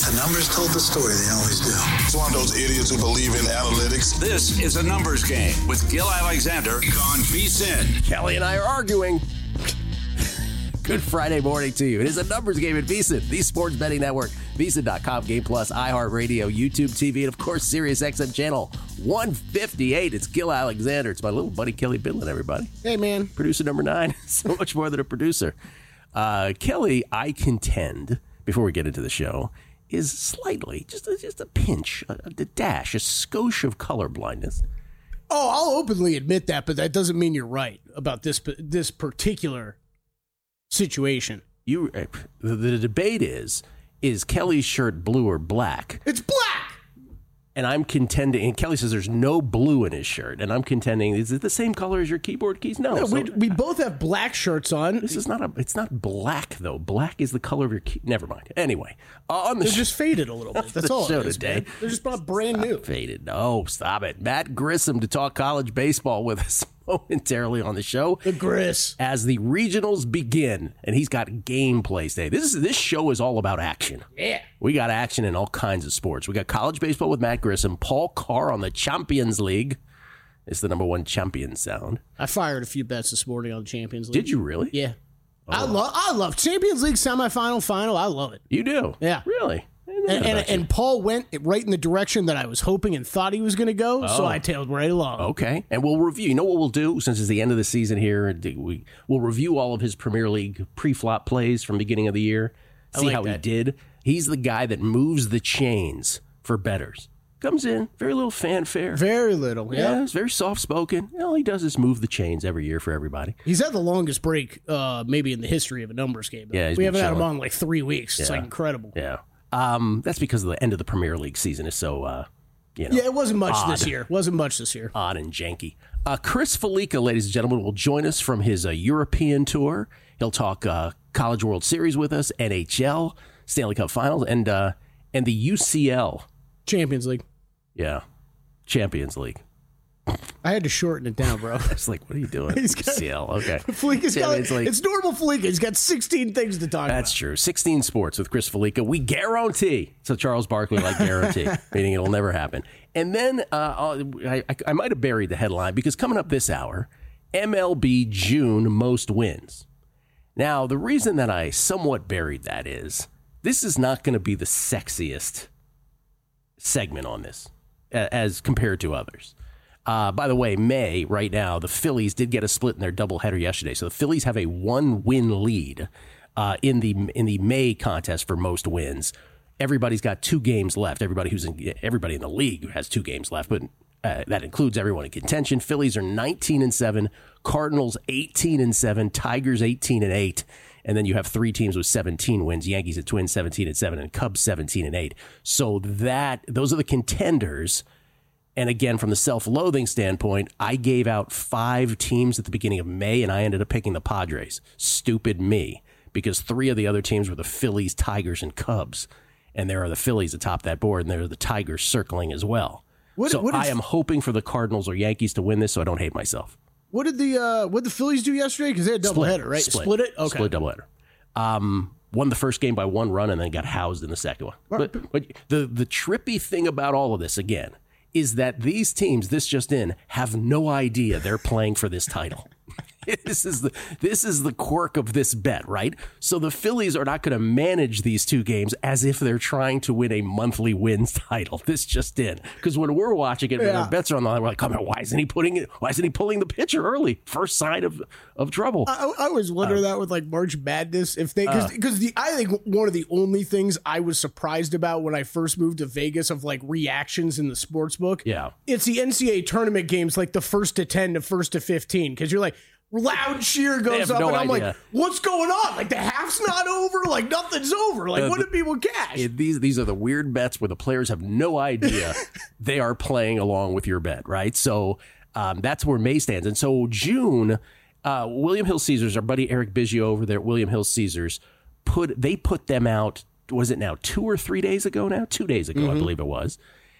The numbers told the story. They always do. It's one of those idiots who believe in analytics. This is a numbers game with Gil Alexander on VSiN. Kelly and I are arguing. Good Friday morning to you. It is a numbers game at VSiN, the sports betting network. VSiN.com, Game Plus, iHeartRadio, YouTube TV, and of course, Sirius XM channel 158. It's Gil Alexander. It's my little buddy Kelly Bidlin, everybody. Hey, man. Producer number 9. So much more than a producer. Kelly, I contend, before we get into the show, is slightly, just a pinch, a dash, a skosh of color blindness. Oh, I'll openly admit that, but that doesn't mean you're right about this particular situation. The debate is Kelly's shirt blue or black? It's black! And I'm contending, and Kelly says there's no blue in his shirt, and I'm contending, is it the same color as your keyboard keys? No. We both have black shirts on. It's not black, though. Black is the color of your key. Never mind. Anyway, they're just faded a little bit. That's all show it is, today. Man. They're just not brand new. Faded. No, stop it. Matt Grissom to talk college baseball with us momentarily on the show. The Gris. As the regionals begin, and he's got gameplay today. This show is all about action. Yeah. We got action in all kinds of sports. We got college baseball with Matt Grissom, Paul Carr on the Champions League. It's the number one champion sound. I fired a few bets this morning on the Champions League. Did you really? Yeah. Oh. I love Champions League semifinal, final. I love it. You do? Yeah. Really? And Paul went right in the direction that I was hoping and thought he was going to go, so I tailed right along. Okay. And we'll review. You know what we'll do since it's the end of the season here? We'll review all of his Premier League pre-flop plays from the beginning of the year, see how he did. He's the guy that moves the chains for bettors. Comes in, very little fanfare. Very little, yeah. He's very soft-spoken. All he does is move the chains every year for everybody. He's had the longest break maybe in the history of a numbers game. Yeah, we haven't had him on like 3 weeks. It's Yeah. like incredible. Yeah. That's because the end of the Premier League season is so, Yeah, it wasn't much odd. this year. Wasn't much this year. Odd and janky. Chris Felica, ladies and gentlemen, will join us from his European tour. He'll talk College World Series with us, NHL, Stanley Cup Finals, and the UCL. Champions League. Yeah, Champions League. I had to shorten it down, bro. It's like, what are you doing? UCL, okay. Felica's it's normal Felica. He's got 16 things to talk about. That's true. 16 sports with Chris Felica. We guarantee. So Charles Barkley like guarantee, meaning it'll never happen. And then I might have buried the headline because coming up this hour, MLB June most wins. Now, the reason that I somewhat buried that is this is not going to be the sexiest segment on this as compared to others. By the way, May, right now, the Phillies did get a split in their doubleheader yesterday. So the Phillies have a 1-win lead in the May contest for most wins. Everybody's got 2 games left. Everybody in the league has 2 games left, but that includes everyone in contention. Phillies are 19-7, Cardinals 18-7, Tigers 18-8. And then you have 3 teams with 17 wins. Yankees at Twins 17-7 and Cubs 17-8. So those are the contenders. And again, from the self-loathing standpoint, I gave out 5 teams at the beginning of May, and I ended up picking the Padres. Stupid me, because 3 of the other teams were the Phillies, Tigers, and Cubs. And there are the Phillies atop that board, and there are the Tigers circling as well. I am hoping for the Cardinals or Yankees to win this, so I don't hate myself. What did the Phillies do yesterday? Because they had a doubleheader, right? Split it? Okay. Split doubleheader. Won the first game by 1 run and then got housed in the second one. But the trippy thing about all of this, again, is that these teams, this just in, have no idea they're playing for this title. This is the quirk of this bet, right? So the Phillies are not going to manage these 2 games as if they're trying to win a monthly wins title. This just in, because when we're watching it, when our bets are on the line, we're like, "Come on, why isn't he pulling the pitcher early? First sign of trouble." I always wonder that with like March Madness, if they because I think one of the only things I was surprised about when I first moved to Vegas of like reactions in the sports book, it's the NCAA tournament games, like the 1st to 10 to 1st to 15, because you're like. Loud cheer goes up, and I'm like, what's going on? Like, the half's not over? Like, nothing's over. Like, what did people cash? These are the weird bets where the players have no idea they are playing along with your bet, right? So that's where May stands. And so June, William Hill Caesars, our buddy Eric Biggio over there at William Hill Caesars, put them out, was it now 2 or 3 days ago now? 2 days ago, I believe it was.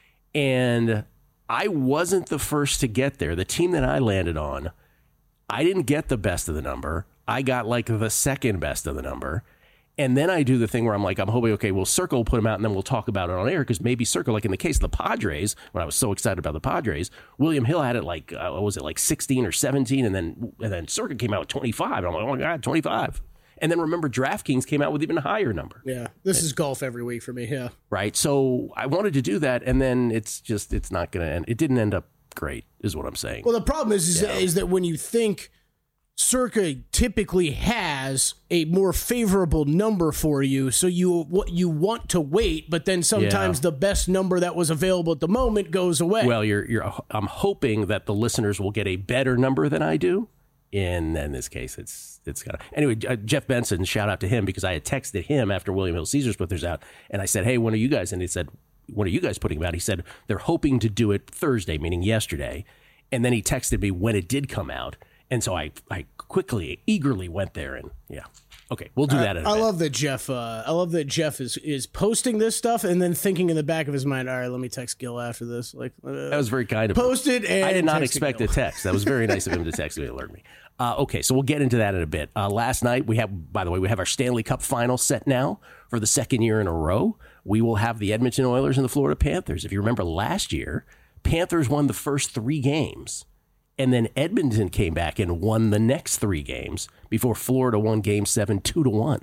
And I wasn't the first to get there. The team that I landed on, I didn't get the best of the number. I got like the second best of the number. And then I do the thing where I'm like, I'm hoping, okay, we'll Circle put them out and then we'll talk about it on air because maybe Circle, like in the case of the Padres, when I was so excited about the Padres, William Hill had it like, what was it, like 16 or 17, and then Circle came out with 25. And I'm like, oh my God, 25. And then remember, DraftKings came out with even a higher number. Yeah, this is golf every week for me, yeah. Right, so I wanted to do that, and then it's not going to end. It didn't end up great, is what I'm saying. Well, the problem is that when you think Circa typically has a more favorable number for you, so you want to wait, but then sometimes the best number that was available at the moment goes away. Well, I'm hoping that the listeners will get a better number than I do. In this case, it's got to. Anyway, Jeff Benson, shout out to him because I had texted him after William Hill Caesars put theirs out, and I said, "Hey, when are you guys?" And he said, "When are you guys putting them out?" He said they're hoping to do it Thursday, meaning yesterday. And then he texted me when it did come out, and so I quickly, eagerly went there, and okay, we'll do that. I love that Jeff. I love that Jeff is posting this stuff and then thinking in the back of his mind, all right, let me text Gil after this. Like that was very kind of him. Post it. And I did not expect a text. That was very nice of him to text me and alert me. Okay, so we'll get into that in a bit. Last night we have our Stanley Cup final set now for the second year in a row. We will have the Edmonton Oilers and the Florida Panthers. If you remember last year, Panthers won the first 3 games. And then Edmonton came back and won the next 3 games before Florida won Game 7 2-1.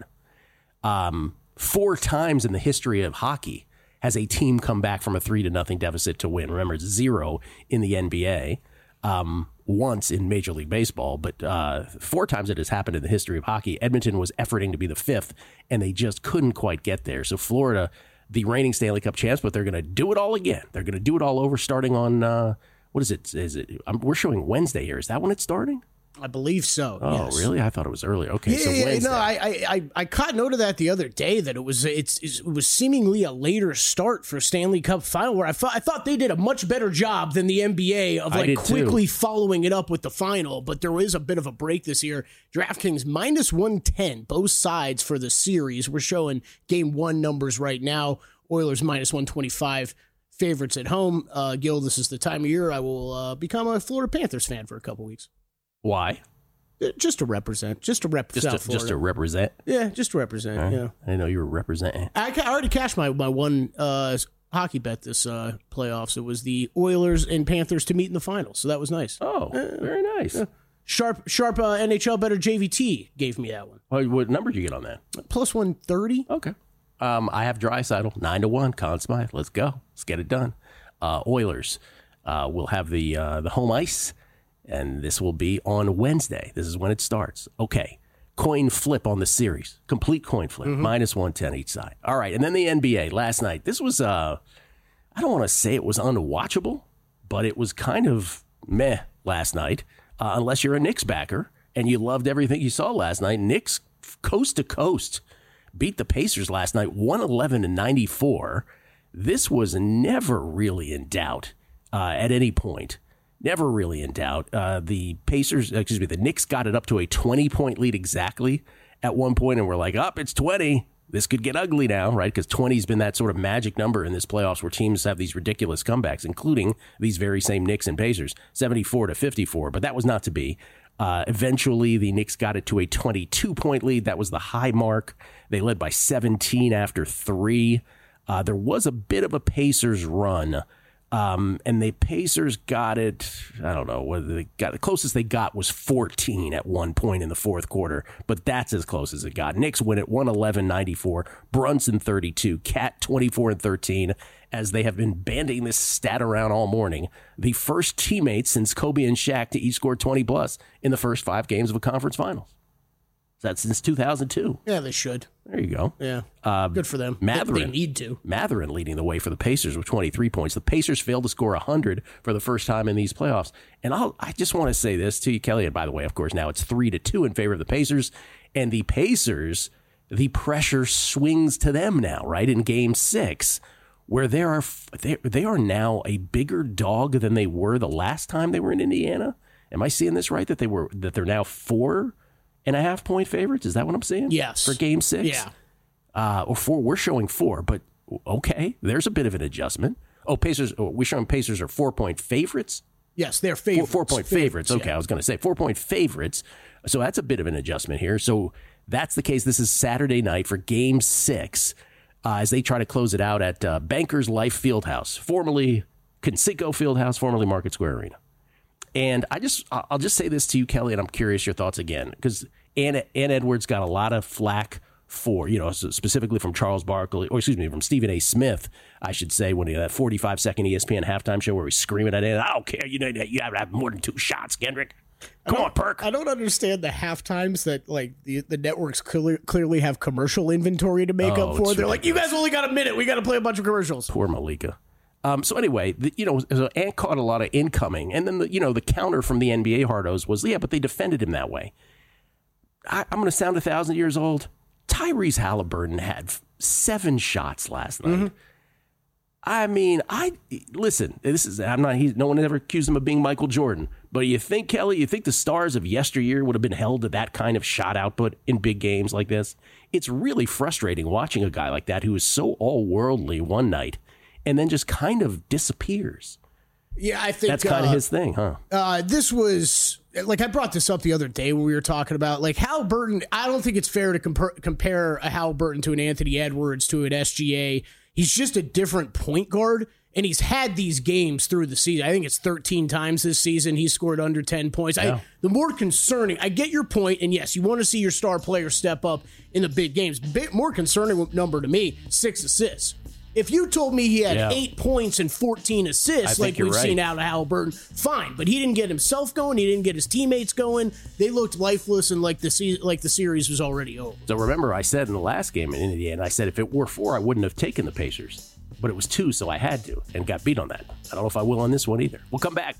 4 times in the history of hockey has a team come back from a 3-0 deficit to win. Remember, it's 0 in the NBA, once in Major League Baseball, but 4 times it has happened in the history of hockey. Edmonton was efforting to be the 5th, and they just couldn't quite get there. So Florida, the reigning Stanley Cup champs, but they're going to do it all again. They're going to do it all over starting on... what is it? We're showing Wednesday here. Is that when it's starting? I believe so. Oh, yes. Really? I thought it was earlier. Okay, so Wednesday. No, I caught note of that the other day that it was seemingly a later start for Stanley Cup final, where I thought they did a much better job than the NBA of quickly following it up with the final. But there is a bit of a break this year. DraftKings -110, both sides for the series. We're showing Game 1 numbers right now. Oilers -125. Favorites at home. Gil, this is the time of year I will become a Florida Panthers fan for a couple weeks. Why? Just to represent. Just to represent. Just to represent? Yeah, just to represent. Right. Yeah. I didn't know you were representing. I already cashed my one hockey bet this playoffs. It was the Oilers and Panthers to meet in the finals, so that was nice. Oh, very nice. Sharp NHL better JVT gave me that one. What number did you get on that? +130. Okay. I have Draisaitl 9-1. Conn Smythe. Let's go. Let's get it done. Oilers will have the home ice, and this will be on Wednesday. This is when it starts. Okay. Coin flip on the series. Complete coin flip. -110 each side. All right. And then the NBA last night. This was, I don't want to say it was unwatchable, but it was kind of meh last night, unless you're a Knicks backer and you loved everything you saw last night. Knicks coast to coast beat the Pacers last night, 111-94. This was never really in doubt at any point. Never really in doubt. The Knicks got it up to a 20-point lead exactly at one point, and we're like, it's 20. This could get ugly now, right? Because 20's been that sort of magic number in this playoffs where teams have these ridiculous comebacks, including these very same Knicks and Pacers, 74-54. But that was not to be. Eventually, the Knicks got it to a 22-point lead. That was the high mark. They led by 17 after 3. There was a bit of a Pacers run, and the Pacers got it, I don't know, whether they got the closest they got was 14 at one point in the fourth quarter, but that's as close as it got. Knicks win at 111-94, Brunson 32, Cat 24-13, as they have been banding this stat around all morning. The first teammates since Kobe and Shaq to each score 20-plus in the first 5 games of a conference finals. That's since 2002. Yeah, they should. There you go. Yeah. Good for them. Matherin, they need to. Matherin leading the way for the Pacers with 23 points. The Pacers failed to score 100 for the first time in these playoffs. And I just want to say this to you, Kelly. And by the way, of course, now it's 3-2 in favor of the Pacers. And the Pacers, the pressure swings to them now, right? In Game 6, where they are now a bigger dog than they were the last time they were in Indiana. Am I seeing this right? That they're now 4.5-point favorites? Is that what I'm seeing? Yes. For Game 6? Yeah. Or 4. We're showing 4, but okay, there's a bit of an adjustment. Oh, Pacers. We're showing Pacers are 4-point favorites? Yes, they're favorites. 4-point favorites. Okay, yeah. I was going to say 4-point favorites. So that's a bit of an adjustment here. So That's the case. This is Saturday night for Game 6 as they try to close it out at Bankers Life Fieldhouse, formerly Conseco Fieldhouse, formerly Market Square Arena. And I'll just say this to you, Kelly, and I'm curious your thoughts again, because Ann Edwards got a lot of flack for, specifically from Charles Barkley, from Stephen A. Smith, I should say, when he had that 45-second ESPN halftime show where he's screaming at it, I don't care, you have to have more than 2 shots, Kendrick. Come on, Perk. I don't understand the half times that the networks clearly have commercial inventory to make up for. They're like, you guys only got a minute. We got to play a bunch of commercials. Poor Malika. So anyway, Ant caught a lot of incoming, and then the counter from the NBA hardos was, but they defended him that way. I'm going to sound 1,000 years old. Tyrese Halliburton had 7 shots last night. Mm-hmm. I mean, listen. No one ever accused him of being Michael Jordan. But you think, Kelly, the stars of yesteryear would have been held to that kind of shot output in big games like this? It's really frustrating watching a guy like that who is so all-worldly one night and then just kind of disappears. Yeah, I think that's kind of his thing, huh? This was, I brought this up the other day when we were talking about, Halliburton. I don't think it's fair to compare a Halliburton to an Anthony Edwards to an SGA. He's just a different point guard, and he's had these games through the season. I think it's 13 times this season he's scored under 10 points. Yeah. The more concerning, I get your point, and yes, you want to see your star player step up in the big games. More concerning number to me, 6 assists. If you told me he had 8 points and 14 assists like we've seen out of Halliburton, fine. But he didn't get himself going. He didn't get his teammates going. They looked lifeless and like the series was already over. So remember, I said in the last game in Indiana, I said if it were 4, I wouldn't have taken the Pacers. But it was 2, so I had to, and got beat on that. I don't know if I will on this one either. We'll come back.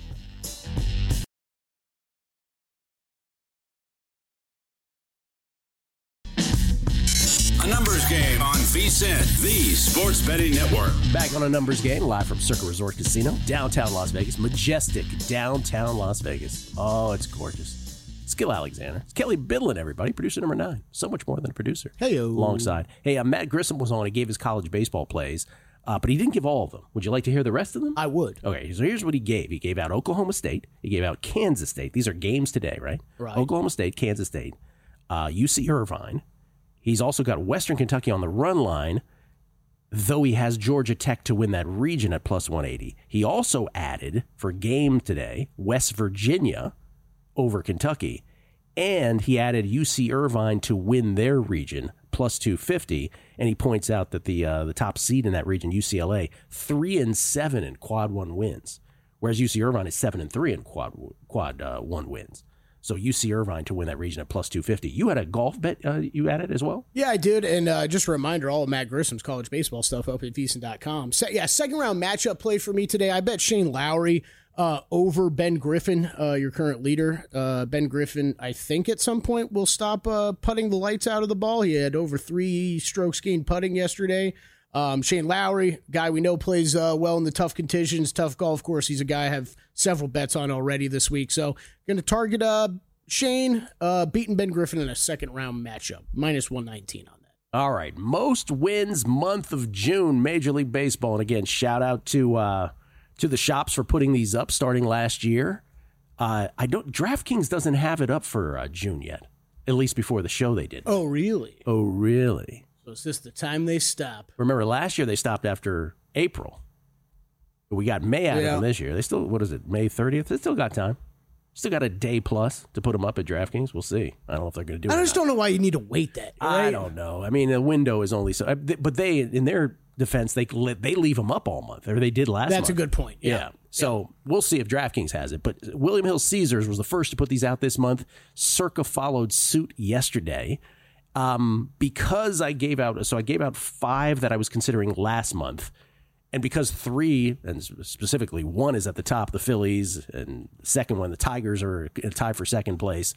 A numbers game on VSiN, the Sports Betting Network. Back on a numbers game, live from Circa Resort Casino, downtown Las Vegas. Majestic downtown Las Vegas. Oh, it's gorgeous. It's Gil Alexander. It's Kelly Bidlin, everybody. Producer number 9. So much more than a producer. Hey-o. Alongside. Hey, Matt Grissom was on. He gave his college baseball plays, but he didn't give all of them. Would you like to hear the rest of them? I would. Okay, so here's what he gave. He gave out Oklahoma State. He gave out Kansas State. These are games today, right? Right. Oklahoma State, Kansas State, UC Irvine. He's also got Western Kentucky on the run line, though he has Georgia Tech to win that region at plus 180. He also added, for game today, West Virginia over Kentucky, and he added UC Irvine to win their region, plus 250, and he points out that the top seed in that region, UCLA, 3-7 in quad 1 wins, whereas UC Irvine is 7-3 in quad 1 wins. So UC Irvine to win that region at plus 250. You had a golf bet you added as well? Yeah, I did. And just a reminder, all of Matt Grissom's college baseball stuff up at VSiN.com. Second round matchup play for me today. I bet Shane Lowry over Ben Griffin, your current leader. Ben Griffin, I think at some point will stop putting the lights out of the ball. He had over 3 strokes gained putting yesterday. Shane Lowry, guy we know plays well in the tough conditions, tough golf course. He's a guy I have several bets on already this week. So going to target Shane beating Ben Griffin in a second round matchup, minus 119 on that. All right. Most wins month of June, Major League Baseball. And again, shout out to the shops for putting these up starting last year. DraftKings doesn't have it up for June yet, at least before the show they did. Oh, really? Oh, really? So is this the time they stop? Remember, last year they stopped after April. We got May out of them this year. They still, May 30th? They still got time. Still got a day plus to put them up at DraftKings. We'll see. I don't know if they're going to do it. I just don't know why you need to wait that. Right? I don't know. I mean, the window is only so. But they, in their defense, they leave them up all month. Or they did last month. That's a good point. Yeah. So we'll see if DraftKings has it. But William Hill Caesars was the first to put these out this month. Circa followed suit yesterday. Because I gave out 5 that I was considering last month. And because 3, and specifically 1 is at the top, the Phillies, and the second one, the Tigers, are in a tie for second place,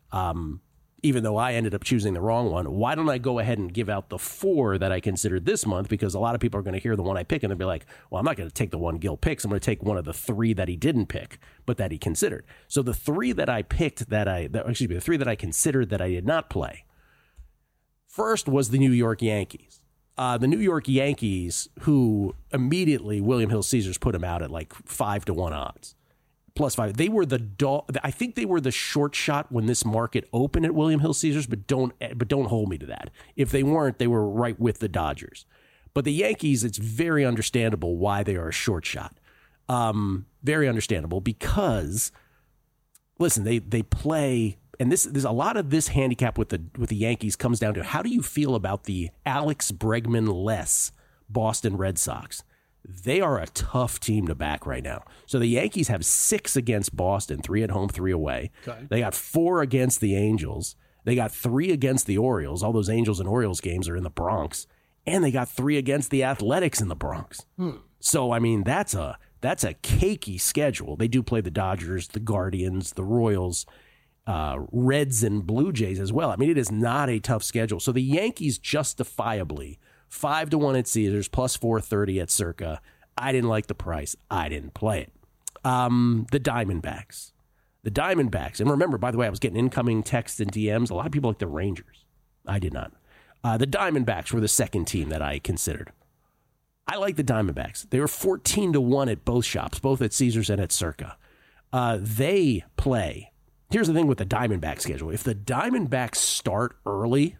even though I ended up choosing the wrong one, why don't I go ahead and give out the 4 that I considered this month? Because a lot of people are going to hear the one I pick and they'll be like, well, I'm not going to take the one Gil picks. I'm going to take one of the 3 that he didn't pick, but that he considered. So the 3 that I picked the 3 that I considered that I did not play. First was the New York Yankees. The New York Yankees, who immediately William Hill Caesars put him out at like 5-1 odds. +5. They were I think they were the short shot when this market opened at William Hill Caesars, but don't hold me to that. If they weren't, they were right with the Dodgers. But the Yankees, it's very understandable why they are a short shot. Very understandable because, listen, they play, and there's a lot of this handicap with the Yankees comes down to how do you feel about the Alex Bregman-less Boston Red Sox? They are a tough team to back right now. So the Yankees have 6 against Boston, 3 at home, 3 away. Okay. They got 4 against the Angels. They got 3 against the Orioles. All those Angels and Orioles games are in the Bronx. And they got 3 against the Athletics in the Bronx. So, I mean, that's a cakey schedule. They do play the Dodgers, the Guardians, the Royals, Reds, and Blue Jays as well. I mean, it is not a tough schedule. So the Yankees justifiably 5-1 at Caesars, +430 at Circa. I didn't like the price. I didn't play it. The Diamondbacks. And remember, by the way, I was getting incoming texts and DMs. A lot of people like the Rangers. I did not. The Diamondbacks were the second team that I considered. I like the Diamondbacks. They were 14-1 at both shops, both at Caesars and at Circa. They play. Here's the thing with the Diamondback schedule. If the Diamondbacks start early,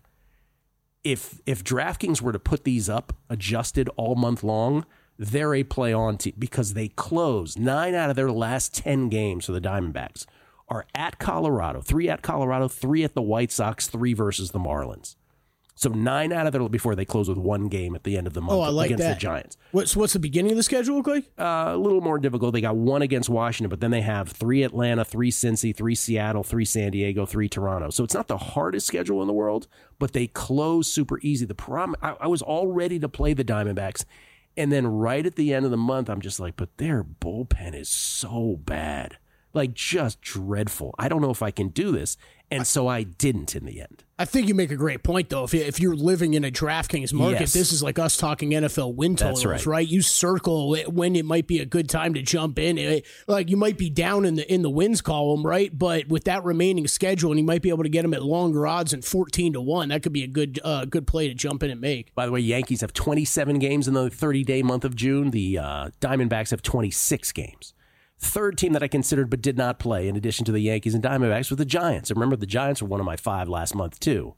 if DraftKings were to put these up adjusted all month long, they're a play-on team because they close 9 out of their last 10 games for the Diamondbacks are at Colorado, 3 at Colorado, 3 at the White Sox, 3 versus the Marlins. So 9 out of there before they close with 1 game at the end of the month against the Giants. What's the beginning of the schedule look like? A little more difficult. They got 1 against Washington, but then they have 3 Atlanta, 3 Cincy, 3 Seattle, 3 San Diego, 3 Toronto. So it's not the hardest schedule in the world, but they close super easy. The problem, I was all ready to play the Diamondbacks, and then right at the end of the month, I'm just like, but their bullpen is so bad. Like, just dreadful. I don't know if I can do this. And so I didn't in the end. I think you make a great point, though. If you're living in a DraftKings market, This is like us talking NFL win totals, right? You circle when it might be a good time to jump in. Like, you might be down in the wins column, right? But with that remaining schedule, and you might be able to get them at longer odds than 14-1, that could be a good play to jump in and make. By the way, Yankees have 27 games in the 30-day month of June. The Diamondbacks have 26 games. Third team that I considered but did not play, in addition to the Yankees and Diamondbacks, was the Giants. Remember, the Giants were one of my 5 last month, too.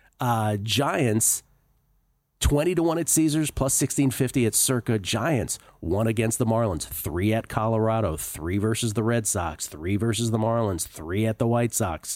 Giants, 20-1 at Caesars, +1650 at Circa. Giants, 1 against the Marlins, 3 at Colorado, 3 versus the Red Sox, 3 versus the Marlins, 3 at the White Sox.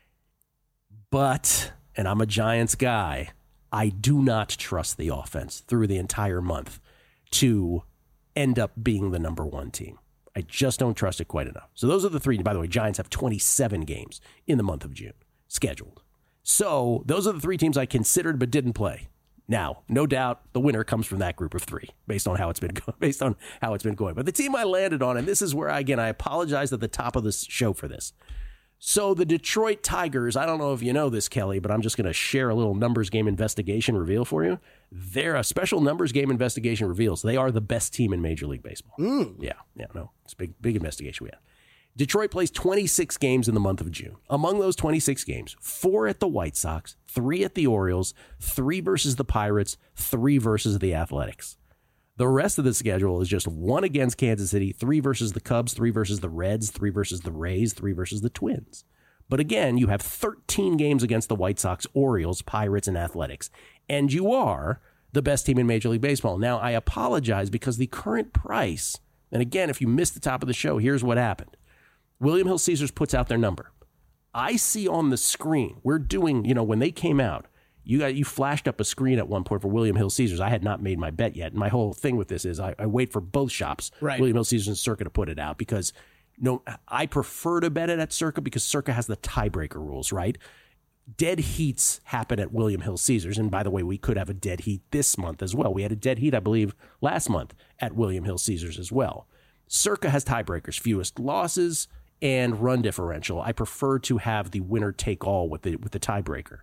But, and I'm a Giants guy, I do not trust the offense through the entire month to end up being the number 1 team. I just don't trust it quite enough. So those are the 3. By the way, Giants have 27 games in the month of June scheduled. So those are the 3 teams I considered but didn't play. Now, no doubt the winner comes from that group of 3 based on how it's been going. But the team I landed on, and this is where, again, I apologize at the top of this show for this. So the Detroit Tigers, I don't know if you know this, Kelly, but I'm just going to share a little numbers game investigation reveal for you. They're a special numbers game investigation reveals. They are the best team in Major League Baseball. Yeah, no, it's a big investigation we had. Detroit plays 26 games in the month of June. Among those 26 games, 4 at the White Sox, 3 at the Orioles, 3 versus the Pirates, 3 versus the Athletics. The rest of the schedule is just 1 against Kansas City, 3 versus the Cubs, 3 versus the Reds, 3 versus the Rays, 3 versus the Twins. But again, you have 13 games against the White Sox, Orioles, Pirates, and Athletics. And you are the best team in Major League Baseball. Now, I apologize because the current price, and again, if you missed the top of the show, here's what happened. William Hill Caesars puts out their number. I see on the screen, we're doing, when they came out, you flashed up a screen at one point for William Hill Caesars. I had not made my bet yet. And my whole thing with this is I wait for both shops, right, William Hill Caesars and Circa, to put it out because I prefer to bet it at Circa because Circa has the tiebreaker rules, right? Dead heats happen at William Hill Caesars. And by the way, we could have a dead heat this month as well. We had a dead heat, I believe, last month at William Hill Caesars as well. Circa has tiebreakers, fewest losses and run differential. I prefer to have the winner take all with the tiebreaker.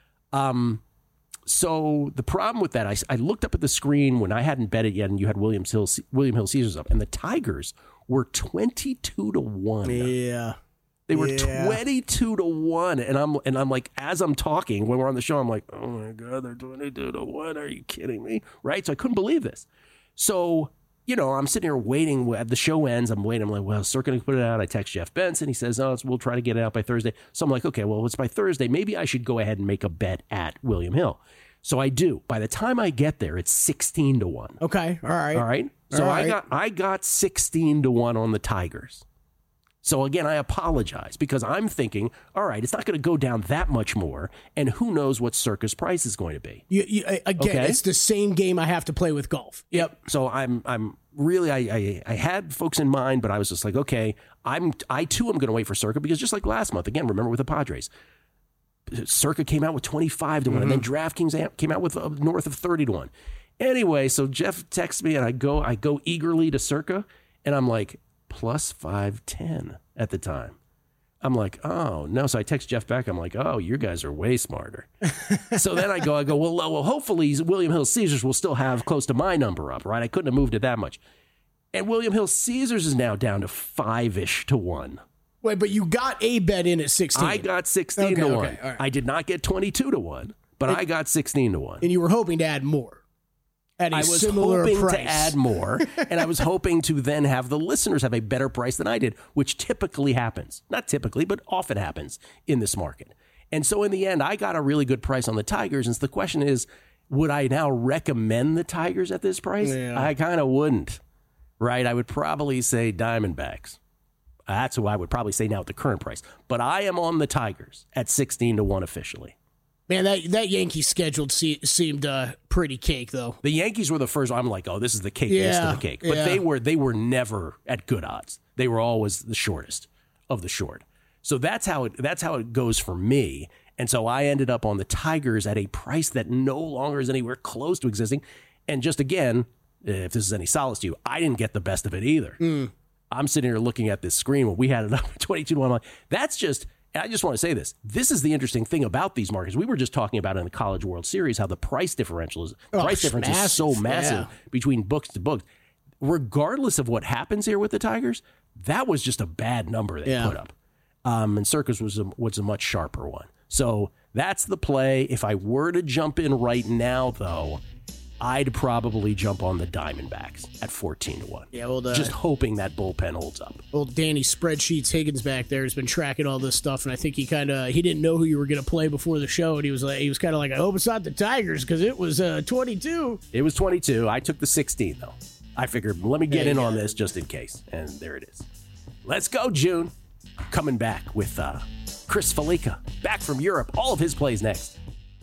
So the problem with that, I looked up at the screen when I hadn't bet it yet, and you had William Hill Caesars up, and the Tigers were 22-1. Yeah, they were 22-1, and I'm like, as I'm talking when we're on the show, I'm like, oh my God, they're 22-1. Are you kidding me? Right? So I couldn't believe this. So I'm sitting here waiting. The show ends. I'm waiting. I'm like, well, Circa can put it out. I text Jeff Benson. He says, we'll try to get it out by Thursday. So I'm like, okay, well, it's by Thursday. Maybe I should go ahead and make a bet at William Hill. So I do. By the time I get there, it's 16-1. Okay. All right. So I got 16-1 on the Tigers. So again, I apologize because I'm thinking, all right, it's not going to go down that much more, and who knows what Circa's price is going to be. It's the same game I have to play with golf. Yep. So I'm really I had folks in mind, but I was just like, okay, I too am going to wait for Circa because just like last month, again, remember with the Padres, Circa came out with 25-1, and then DraftKings came out with north of 30-1. Anyway, so Jeff texts me, and I go eagerly to Circa, and I'm like, plus 510 at the time. I'm like, oh, no. So I text Jeff back. I'm like, oh, you guys are way smarter. So then I go, well, hopefully William Hill Caesars will still have close to my number up, right? I couldn't have moved it that much. And William Hill Caesars is now down to 5-ish to 1. Wait, but you got a bet in at 16. I got 16 to 1. Right. I did not get 22 to 1, but I got 16 to 1. And you were hoping to add more. I was hoping price. to add more, and I was hoping to then have the listeners have a better price than I did, which typically happens. Not typically, but often happens in this market. And so in the end, I got a really good price on the Tigers. And so the question is, would I now recommend the Tigers at this price? Yeah. I kind of wouldn't, right? I would probably say Diamondbacks. That's who I would probably say now at the current price. But I am on the Tigers at 16-1 officially. Man, that Yankees schedule seemed pretty cake, though. The Yankees were the first. I'm like, oh, this is the cake list of the cake. But they were never at good odds. They were always the shortest of the short. So that's how it goes for me. And so I ended up on the Tigers at a price that no longer is anywhere close to existing. And just again, if this is any solace to you, I didn't get the best of it either. I'm sitting here looking at this screen when we had it up at 22-1. I'm like, that's just. I just want to say this. This is the interesting thing about these markets. We were just talking about in the College World Series how the price differential is is so massive between books to books. Regardless of what happens here with the Tigers, that was just a bad number they put up. And Circus was a much sharper one. So that's the play. If I were to jump in right now, though, I'd probably jump on the Diamondbacks at 14-1. Yeah, just hoping that bullpen holds up. Old Danny Spreadsheets Higgins back there has been tracking all this stuff, and I think he didn't know who you were going to play before the show, and he was kind of like, I hope it's not the Tigers because it was 22. It was 22. I took the 16 though. I figured let me get in on this just in case, and there it is. Let's go, June. Coming back with Chris Felica back from Europe. All of his plays next.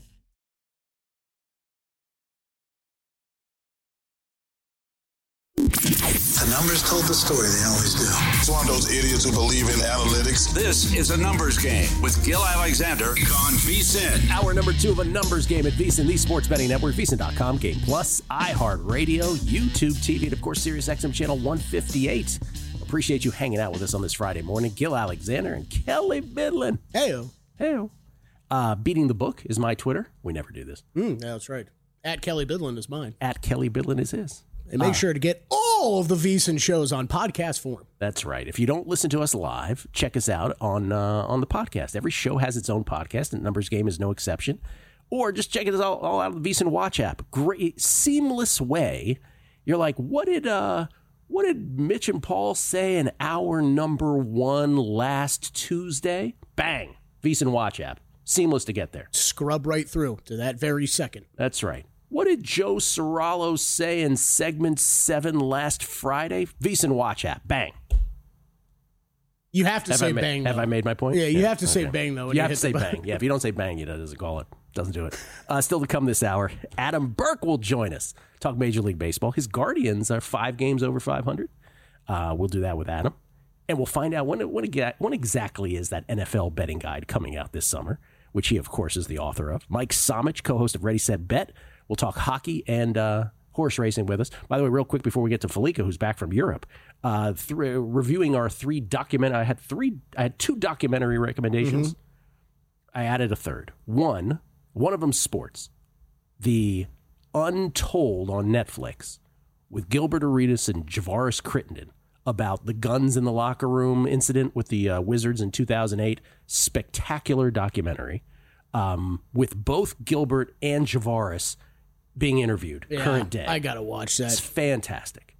The numbers told the story, they always do. It's one of those idiots who believe in analytics. This is a numbers game with Gil Alexander on VSiN. Hour number 2 of a numbers game at VSiN, the sports betting network, VSiN.com, Game Plus, iHeartRadio, YouTube TV, and of course, SiriusXM channel 158. Appreciate you hanging out with us on this Friday morning. Gil Alexander and Kelly Bidlin. Heyo. Beating the Book is my Twitter. We never do this. That's right. At Kelly Bidlin is mine. At Kelly Bidlin is his. And make sure to get all of the VSiN shows on podcast form. That's right. If you don't listen to us live, check us out on the podcast. Every show has its own podcast, and Numbers Game is no exception. Or just check it all out of the VSiN Watch app. Great, seamless way. You're like, what did Mitch and Paul say in hour number 1 last Tuesday? Bang, VSiN Watch app. Seamless to get there. Scrub right through to that very second. That's right. What did Joe Serralo say in segment 7 last Friday? VSiN Watch app. Bang. You have to say bang, though. Have I made my point? Yeah, you have to say bang, though. You have to say bang. Yeah, if you don't say bang, it doesn't call it. Doesn't do it. Still to come this hour, Adam Burke will join us. Talk Major League Baseball. His Guardians are 5 games over 500. We'll do that with Adam. And we'll find out when exactly is that NFL betting guide coming out this summer, which he, of course, is the author of. Mike Somich, co-host of Ready, Set, Bet. We'll talk hockey and horse racing with us. By the way, real quick before we get to Felica, who's back from Europe, reviewing our 3 document. I had 2 documentary recommendations. I added a third. One of them sports. The Untold on Netflix with Gilbert Arenas and Javaris Crittenden about the guns in the locker room incident with the Wizards in 2008. Spectacular documentary with both Gilbert and Javaris being interviewed current day. I gotta watch that. It's fantastic.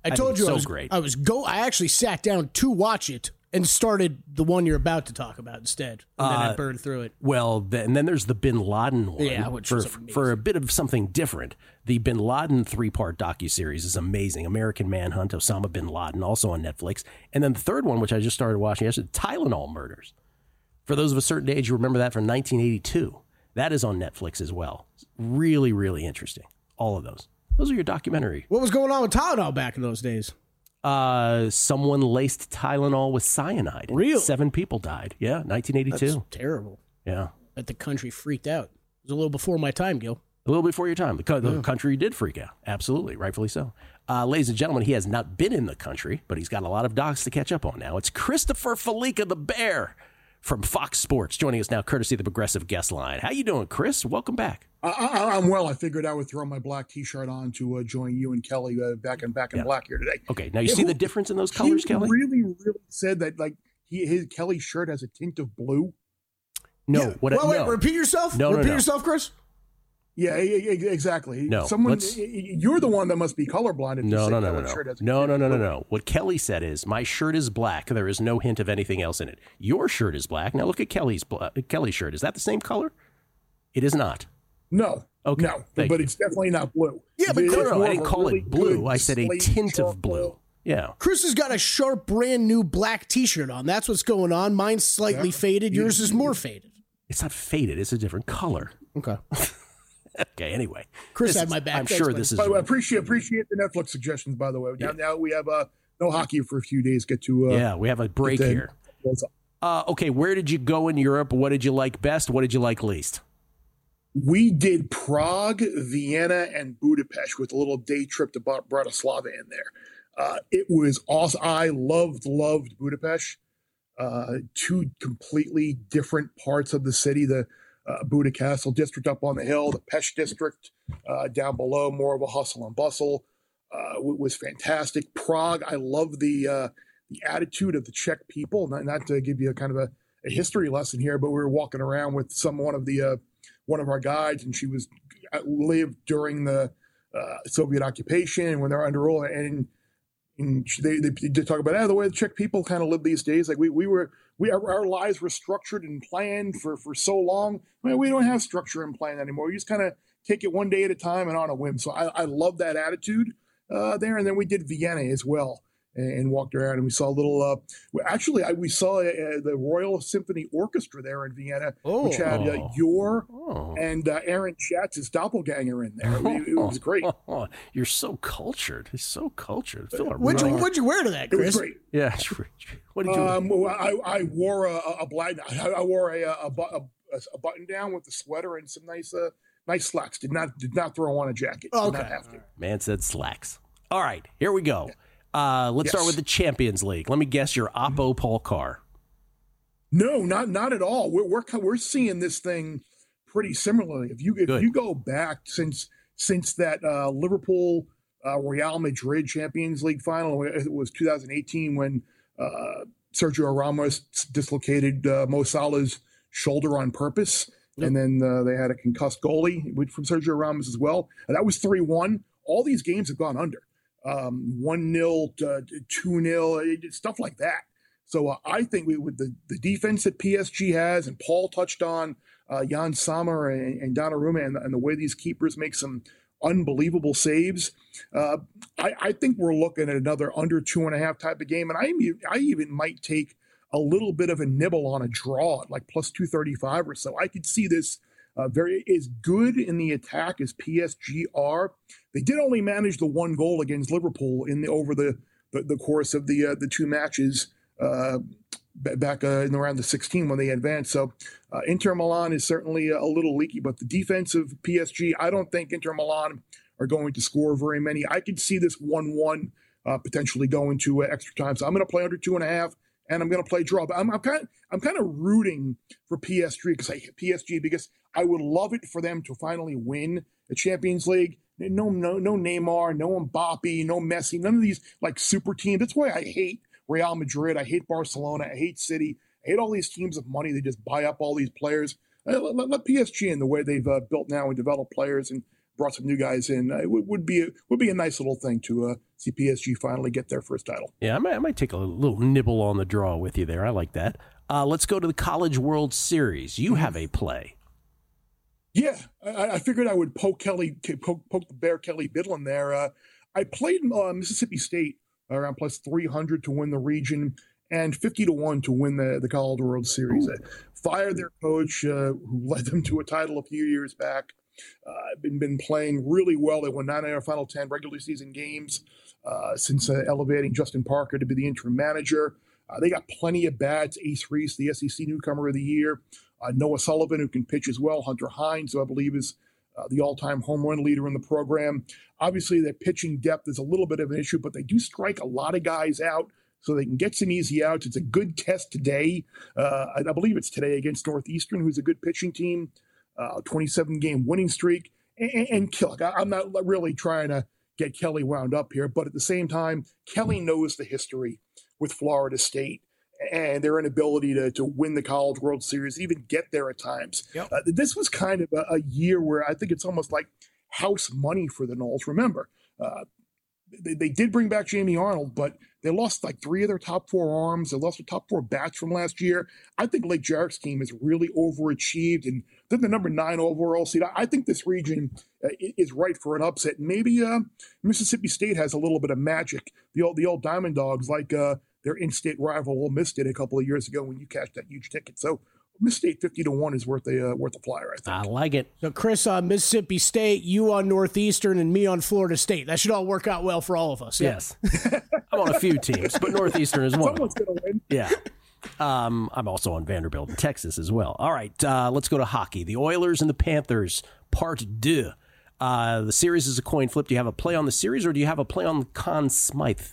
I told you so I actually sat down to watch it and started the one you're about to talk about instead. And then I burned through it. Well, and then there's the Bin Laden one. Yeah, which was amazing. For a bit of something different. The Bin Laden 3-part docuseries is amazing. American Manhunt, Osama Bin Laden, also on Netflix. And then the third one, which I just started watching yesterday, Tylenol Murders. For those of a certain age, you remember that from 1982. That is on Netflix as well. Really, really interesting. All of those. Those are your documentary. What was going on with Tylenol back in those days? Someone laced Tylenol with cyanide. Really? 7 people died. Yeah, 1982. That's terrible. Yeah. That the country freaked out. It was a little before my time, Gil. A little before your time. The country did freak out. Absolutely. Rightfully so. Ladies and gentlemen, he has not been in the country, but he's got a lot of docs to catch up on now. It's Christopher Felica, the Bear, from Fox Sports, joining us now, courtesy of the Progressive Guest Line. How you doing, Chris? Welcome back. I'm well. I figured I would throw my black T-shirt on to join you and Kelly back in black here today. Okay. Now, you see the difference in those colors, Kelly? Really said that, like, Kelly's shirt has a tint of blue? No. Yeah. Wait, repeat yourself? Repeat yourself, Chris? Yeah, exactly. No. You're the one that must be colorblind. If No. What Kelly said is, my shirt is black. There is no hint of anything else in it. Your shirt is black. Now look at Kelly's shirt. Is that the same color? It is not. No. Okay. No, but it's definitely not blue. Yeah, but I didn't call it blue. I said a tint of blue. Yeah. Chris has got a sharp, brand new black T-shirt on. That's what's going on. Mine's slightly faded. Yours is more faded. It's not faded. It's a different color. Okay. Okay, anyway. Chris had my back. I'm sure this is... I appreciate the Netflix suggestions, by the way. Now we have no hockey for a few days. We have a break here. Okay, where did you go in Europe? What did you like best? What did you like least? We did Prague, Vienna, and Budapest with a little day trip to Bratislava in there. It was awesome. I loved Budapest. 2 completely different parts of the city. The Buda Castle district up on the hill, the Pest district down below, more of a hustle and bustle. Was fantastic. Prague, I love the attitude of the Czech people. Not to give you a kind of a history lesson here, but we were walking around with one of our guides, and she lived during the Soviet occupation when they're under rule, and they did talk about the way the Czech people kind of live these days. Like our lives were structured and planned for so long. I mean, we don't have structure and plan anymore. You just kind of take it one day at a time and on a whim. So I love that attitude there. And then we did Vienna as well and walked around, and we saw a little. We saw the Royal Symphony Orchestra there in Vienna, which had and Aaron Schatz's doppelganger in there. It was great. You're so cultured. He's so cultured. What'd you wear to that, Chris? It was great. Yeah. What did you? I wore I wore a button down with the sweater and some nice slacks. Did not throw on a jacket. Okay. Did not have to. Man said slacks. All right, here we go. Let's start with the Champions League. Let me guess your Oppo Paul Carr. No, not at all. We're seeing this thing pretty similarly. If you go back since that Liverpool Real Madrid Champions League final, it was 2018 when Sergio Ramos dislocated Mo Salah's shoulder on purpose, and then they had a concussed goalie from Sergio Ramos as well. And that was 3-1. All these games have gone under. 1-0, 2-0, stuff like that. So I think with the defense that PSG has, and Paul touched on Jan Sommer and Donnarumma, and the way these keepers make some unbelievable saves, I think we're looking at another under 2.5 type of game. And I even might take a little bit of a nibble on a draw at like plus 235 or so. I could see this very as good in the attack as PSG are. They did only manage the 1 goal against Liverpool over the course of the 2 matches back in around the 16 when they advanced. So Inter Milan is certainly a little leaky, but the defense of PSG, I don't think Inter Milan are going to score very many. I could see this 1-1 potentially going to extra time. So I'm going to play under 2.5. And I'm going to play draw, but I'm kind of rooting for PSG because I would love it for them to finally win the Champions League. No Neymar, no Mbappe, no Messi, none of these like super teams. That's why I hate Real Madrid. I hate Barcelona. I hate City. I hate all these teams of money. They just buy up all these players. Let PSG in the way they've built now and developed players, and brought some new guys in. It would be a nice little thing to see PSG finally get their first title. Yeah, I might take a little nibble on the draw with you there. I like that. Let's go to the College World Series. You have a play. Yeah, I figured I would poke the bear Kelly Bidlin there. I played Mississippi State around plus 300 to win the region and 50-1 to win the College World Series. Fired their coach, who led them to a title a few years back. Been playing really well. They won 9 out of final 10 regular season games since elevating Justin Parker to be the interim manager. They got plenty of bats. Ace Reese, the SEC newcomer of the year. Noah Sullivan, who can pitch as well. Hunter Hines, who I believe is the all-time home run leader in the program. Obviously, their pitching depth is a little bit of an issue, but they do strike a lot of guys out, so they can get some easy outs. It's a good test today. I believe it's today against Northeastern, who's a good pitching team. 27-game winning streak. And look, I'm not really trying to get Kelly wound up here, but at the same time, Kelly knows the history with Florida State and their inability to win the College World Series, even get there at times. Yep. This was kind of a year where I think it's almost like house money for the Noles. Remember, they did bring back Jamie Arnold, but they lost like 3 of their top 4 arms. They lost their top 4 bats from last year. I think Lake Jarrett's team has really overachieved, and they're the number 9 overall seed. I think this region is right for an upset. Maybe Mississippi State has a little bit of magic. The old Diamond Dogs, like their in-state rival Ole Miss did a couple of years ago when you cashed that huge ticket. So Miss State 50-1 is worth a flyer, I think. I like it. So Chris on Mississippi State, you on Northeastern, and me on Florida State. That should all work out well for all of us. Yes. I'm on a few teams, but Northeastern is one. Someone's going to win. Yeah. I'm also on Vanderbilt in Texas as well. All right, let's go to hockey. The Oilers and the Panthers, part 2. The series is a coin flip. Do you have a play on the series, or do you have a play on Conn Smythe?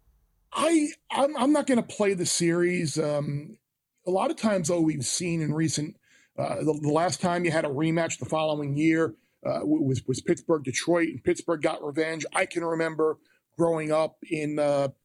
I'm not going to play the series. A lot of times, though, we've seen in recent the last time you had a rematch the following year was Pittsburgh Detroit, and Pittsburgh got revenge. I can remember growing up in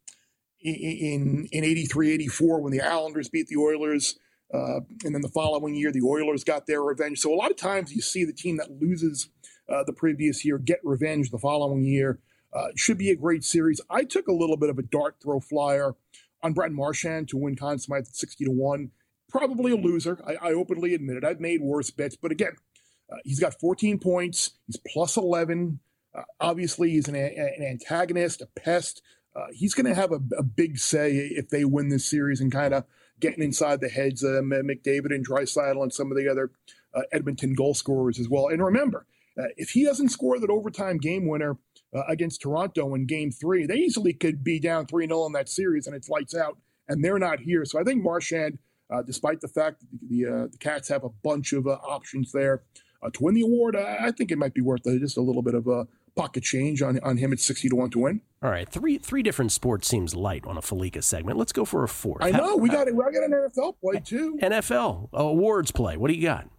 83, 84 when the Islanders beat the Oilers, and then the following year the Oilers got their revenge. So a lot of times you see the team that loses the previous year get revenge the following year. It should be a great series. I took a little bit of a dart throw flyer on Brent Marchand to win Conn Smythe at 60-1. Probably a loser. I openly admit it. I've made worse bets, but again, he's got 14 points. He's plus 11. Obviously, he's an antagonist, a pest. He's going to have a big say if they win this series and kind of getting inside the heads of McDavid and Draisaitl and some of the other Edmonton goal scorers as well. And remember, if he doesn't score that overtime game winner against Toronto in Game 3, they easily could be down 3-0 in that series and it's lights out, and they're not here. So I think Marchand, despite the fact that the Cats have a bunch of options there to win the award, I think it might be worth just a little bit of a pocket change on him at 60-1 to win. All right, three different sports seems light on a Felica segment. Let's go for a fourth. I know we got an NFL play too. NFL awards play. What do you got?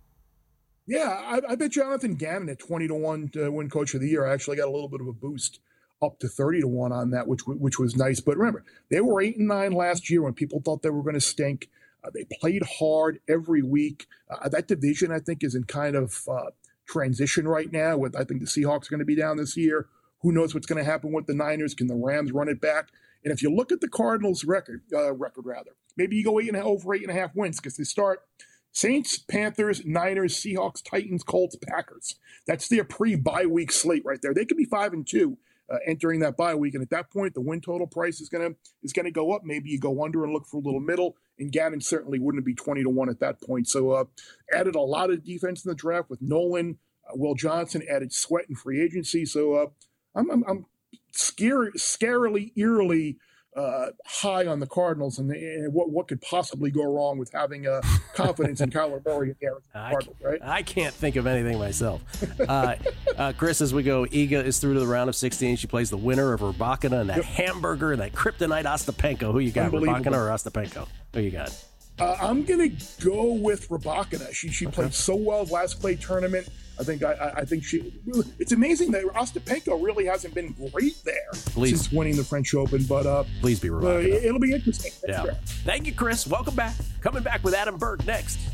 Yeah, I bet Jonathan Gannon at 20-1 to win Coach of the Year. I actually got a little bit of a boost up to 30-1 on that, which was nice. But remember, they were 8-9 last year when people thought they were going to stink. They played hard every week. That division, I think, is in kind of transition right now. With I think the Seahawks are going to be down this year. Who knows what's going to happen with the Niners? Can the Rams run it back? And if you look at the Cardinals' record, maybe you go over 8.5 wins because they start Saints, Panthers, Niners, Seahawks, Titans, Colts, Packers. That's their pre-bye week slate right there. They could be 5-2 entering that bye week, and at that point, the win total price is gonna go up. Maybe you go under and look for a little middle. And Gannon certainly wouldn't be 20-1 at that point. So added a lot of defense in the draft with Nolan, Will Johnson, added Sweat in free agency. So I'm scarily, eerily high on the Cardinals and what could possibly go wrong with having confidence in Kyler Murray and the Arizona Cardinals, right? I can't think of anything myself. Chris, as we go, Iga is through to the round of 16. She plays the winner of Rybakina and that hamburger and that kryptonite Ostapenko. Who you got, Rybakina or Ostapenko? Who you got? I'm going to go with Rybakina. She played so well last play tournament. I think she. It's amazing that Ostapenko really hasn't been great there since winning the French Open. But please be Rybakina. It'll be interesting. Yeah. Thank you, Chris. Welcome back. Coming back with Adam Burke next.